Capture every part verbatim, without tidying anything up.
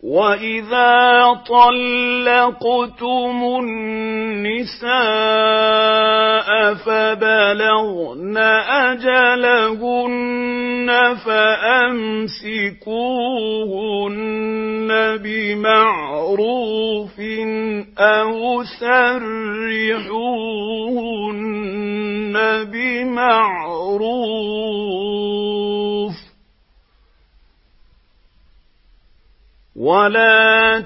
وَإِذَا طَلَّقْتُمُ النِّسَاءَ فَبَلَغْنَ أَجَلَهُنَّ فَأَمْسِكُوهُنَّ بِمَعْرُوفٍ أَوْ سَرِّحُوهُنَّ بِمَعْرُوفٍ ۚ وَلَا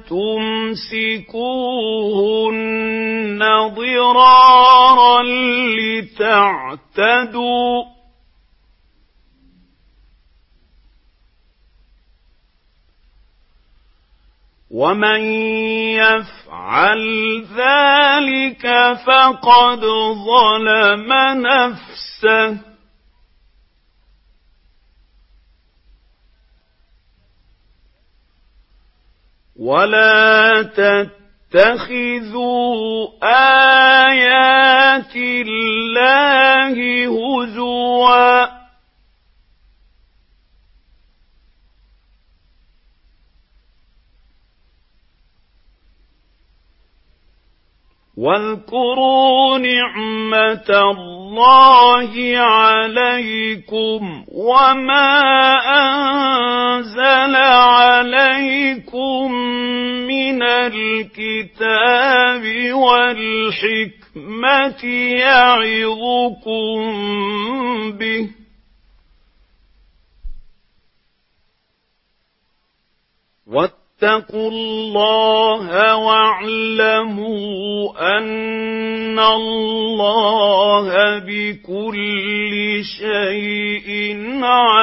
تُمْسِكُوهُنَّ ضِرَارًا لِّتَعْتَدُوا ۚ وَمَن يَفْعَلْ ذَلِكَ فَقَدْ ظَلَمَ نَفْسَهُ ۚ وَلَا تَتَّخِذُوا آيَاتِ اللَّهِ هُزُوًا ۚ وَاذْكُرُوا نِعْمَةَ اللَّهِ عَلَيْكُمْ وَمَا أَنزَلَ عَلَيْكُم مِّنَ الْكِتَابِ وَالْحِكْمَةِ يَعِظُكُم بِهِ ۚ وَاتَّقُوا اللَّهَ وَاعْلَمُوا أَنَّ اللَّهَ بِكُلِّ شَيْءٍ عَلِيمٌ.